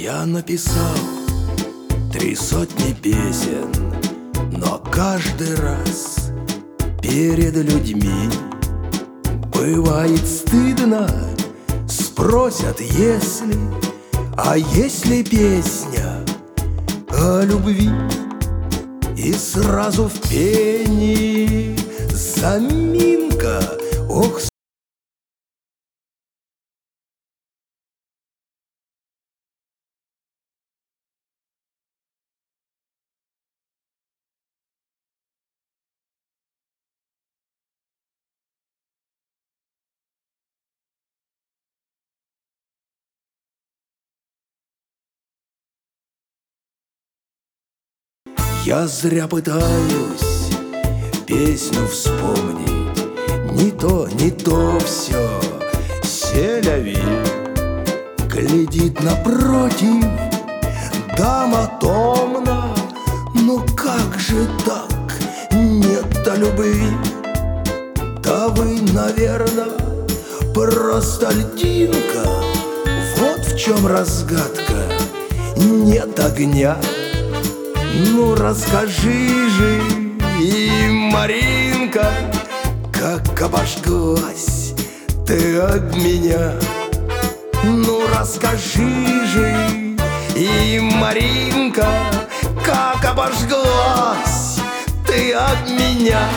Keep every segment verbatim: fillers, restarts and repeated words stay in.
Я написал три сотни песен, но каждый раз перед людьми бывает стыдно. Спросят, если, а если песня о любви, и сразу в пении заминка. Ох, я зря пытаюсь песню вспомнить. Не то, не то все. Селяви глядит напротив, дама томна. Ну как же так? Нет-то любви. Да вы, наверное, просто льдинка. Вот в чем разгадка. Нет огня. Ну расскажи же, и Маринка, как обожглась ты об меня. Ну расскажи же, и Маринка, как обожглась ты об меня.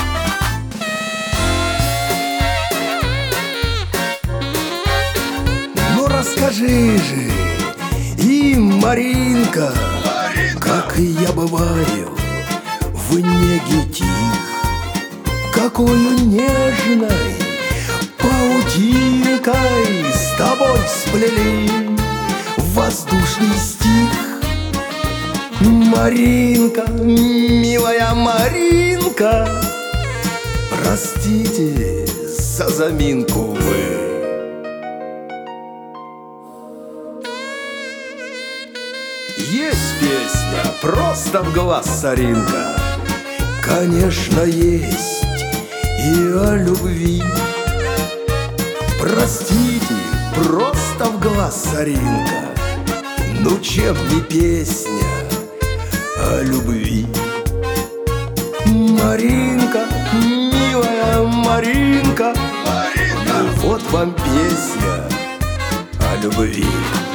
Ну расскажи же, и Маринка, как я бываю в неге тих, какою нежной паутинкой с тобой сплели воздушный стих. Маринка, милая Маринка, простите за заминку вы. Есть песня «Просто в глаз, соринка». Конечно, есть и о любви. Простите, просто в глаз, соринка. Ну чем не песня о любви? Маринка, милая Маринка, Маринка. Ну вот вам песня о любви.